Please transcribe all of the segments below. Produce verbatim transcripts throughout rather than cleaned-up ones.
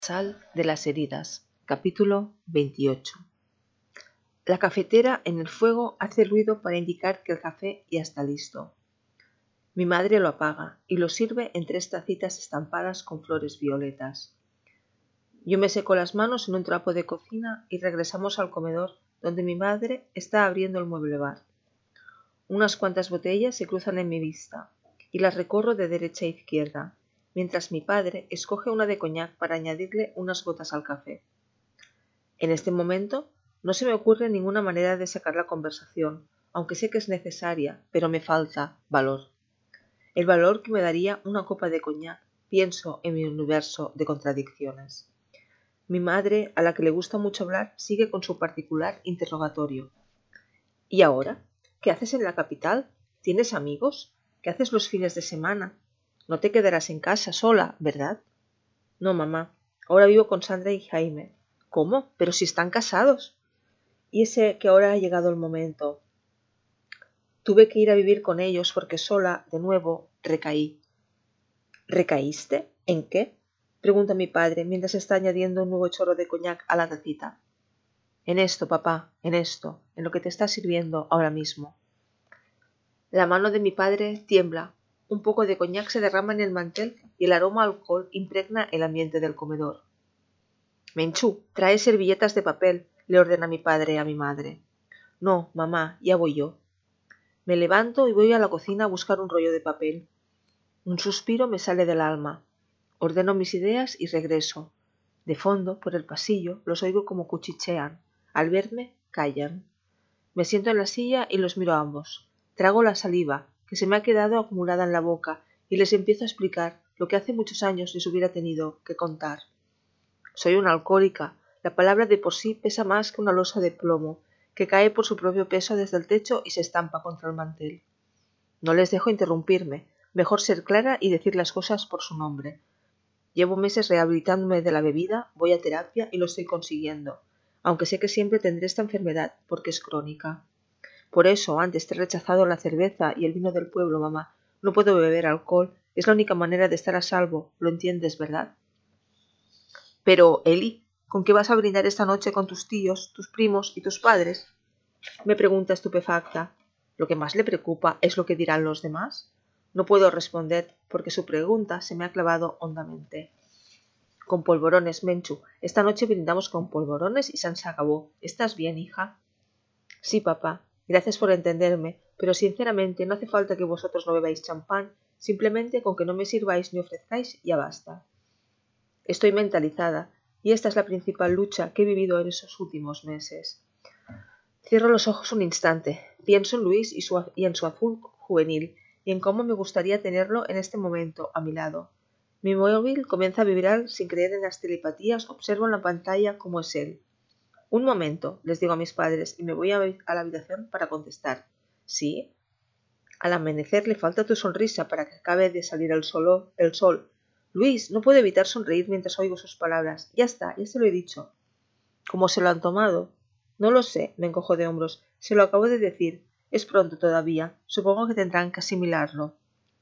Sal de las heridas. Capítulo veintiocho. La cafetera en el fuego hace ruido para indicar que el café ya está listo. Mi madre lo apaga y lo sirve en tres tacitas estampadas con flores violetas. Yo me seco las manos en un trapo de cocina y regresamos al comedor donde mi madre está abriendo el mueble bar. Unas cuantas botellas se cruzan en mi vista y las recorro de derecha a izquierda, mientras mi padre escoge una de coñac para añadirle unas gotas al café. En este momento no se me ocurre ninguna manera de sacar la conversación, aunque sé que es necesaria, pero me falta valor. El valor que me daría una copa de coñac. Pienso en mi universo de contradicciones. Mi madre, a la que le gusta mucho hablar, sigue con su particular interrogatorio. ¿Y ahora? ¿Qué haces en la capital? ¿Tienes amigos? ¿Qué haces los fines de semana? No te quedarás en casa sola, ¿verdad? No, mamá. Ahora vivo con Sandra y Jaime. ¿Cómo? Pero si están casados. Y sé que ahora ha llegado el momento. Tuve que ir a vivir con ellos porque sola, de nuevo, recaí. ¿Recaíste? ¿En qué? Pregunta mi padre mientras está añadiendo un nuevo chorro de coñac a la tacita. En esto, papá, en esto, en lo que te está sirviendo ahora mismo. La mano de mi padre tiembla. Un poco de coñac se derrama en el mantel y el aroma a alcohol impregna el ambiente del comedor. Menchú, trae servilletas de papel, le ordena mi padre a mi madre. No, mamá, ya voy yo. Me levanto y voy a la cocina a buscar un rollo de papel. Un suspiro me sale del alma. Ordeno mis ideas y regreso. De fondo, por el pasillo, los oigo como cuchichean. Al verme, callan. Me siento en la silla y los miro a ambos. Trago la saliva, que se me ha quedado acumulada en la boca, y les empiezo a explicar lo que hace muchos años les hubiera tenido que contar. Soy una alcohólica. La palabra de por sí pesa más que una losa de plomo, que cae por su propio peso desde el techo y se estampa contra el mantel. No les dejo interrumpirme. Mejor ser clara y decir las cosas por su nombre. Llevo meses rehabilitándome de la bebida, voy a terapia y lo estoy consiguiendo, aunque sé que siempre tendré esta enfermedad porque es crónica. Por eso, antes te he rechazado la cerveza y el vino del pueblo, mamá. No puedo beber alcohol. Es la única manera de estar a salvo. ¿Lo entiendes, verdad? Pero, Eli, ¿con qué vas a brindar esta noche con tus tíos, tus primos y tus padres? Me pregunta estupefacta. Lo que más le preocupa es lo que dirán los demás. No puedo responder porque su pregunta se me ha clavado hondamente. Con polvorones, Menchu. Esta noche brindamos con polvorones y se acabó. ¿Estás bien, hija? Sí, papá. Gracias por entenderme, pero sinceramente no hace falta que vosotros no bebáis champán, simplemente con que no me sirváis ni ofrezcáis ya basta. Estoy mentalizada, y esta es la principal lucha que he vivido en esos últimos meses. Cierro los ojos un instante, pienso en Luis y, su, y en su azul juvenil, y en cómo me gustaría tenerlo en este momento a mi lado. Mi móvil comienza a vibrar sin creer en las telepatías, observo en la pantalla cómo es él. Un momento, les digo a mis padres, y me voy a, a la habitación para contestar. ¿Sí? Al amanecer le falta tu sonrisa para que acabe de salir el sol. El sol. Luis, no puedo evitar sonreír mientras oigo sus palabras. Ya está, ya se lo he dicho. ¿Cómo se lo han tomado? No lo sé, me encojo de hombros. Se lo acabo de decir. Es pronto todavía. Supongo que tendrán que asimilarlo.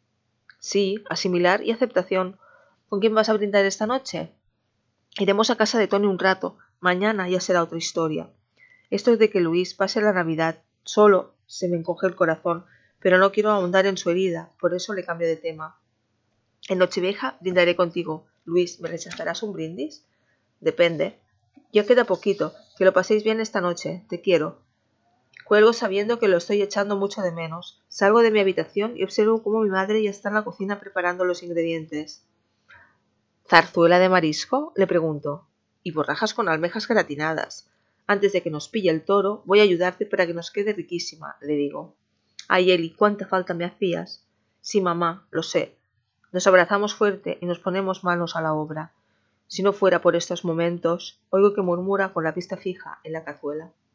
Sí, asimilar y aceptación. ¿Con quién vas a brindar esta noche? Iremos a casa de Tony un rato. Mañana ya será otra historia. Esto de que Luis pase la Navidad solo se me encoge el corazón, pero no quiero ahondar en su herida, por eso le cambio de tema. En Nochevieja brindaré contigo. Luis, ¿me rechazarás un brindis? Depende. Ya queda poquito. Que lo paséis bien esta noche. Te quiero. Cuelgo sabiendo que lo estoy echando mucho de menos. Salgo de mi habitación y observo cómo mi madre ya está en la cocina preparando los ingredientes. ¿Zarzuela de marisco? Le pregunto. Y borrajas con almejas gratinadas. Antes de que nos pille el toro, voy a ayudarte para que nos quede riquísima, le digo. Ay, Eli, cuánta falta me hacías. Sí, mamá, lo sé. Nos abrazamos fuerte y nos ponemos manos a la obra. Si no fuera por estos momentos, oigo que murmura con la vista fija en la cazuela.